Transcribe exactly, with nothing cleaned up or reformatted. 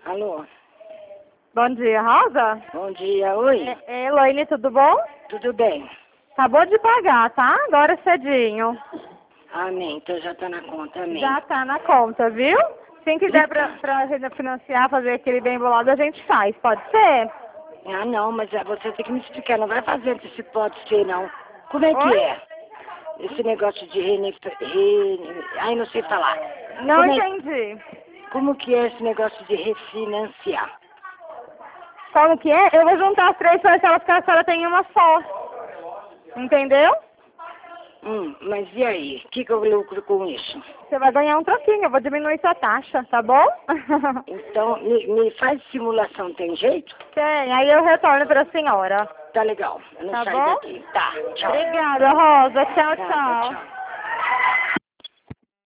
Alô? Bom dia, Rosa? Bom dia, oi? É, é, Elaine, tudo bom? Tudo bem? Acabou de pagar, tá? Agora cedinho. Amém, então já tá na conta, amém. Já tá na conta, viu? Quem quiser pra, pra refinanciar, fazer aquele bem bolado, a gente faz, pode ser? Ah, não, mas é, você tem que me explicar, não vai fazer se pode ser, não. Como é que Oi? é? Esse negócio de rene... rene... Ai, não sei falar. Não Como é... entendi. Como que é esse negócio de refinanciar? Como que é? Eu vou juntar as três parcelas que a senhora tem em uma só. Entendeu? Hum, mas e aí? O que, que eu lucro com isso? Você vai ganhar um troquinho, eu vou diminuir sua taxa, tá bom? Então, me, me faz simulação, tem jeito? Tem, aí eu retorno pra senhora. Tá legal, eu não Tá saio bom? daqui. Tá, tchau. Obrigada, Rosa. Tchau, Tá, tchau. tchau.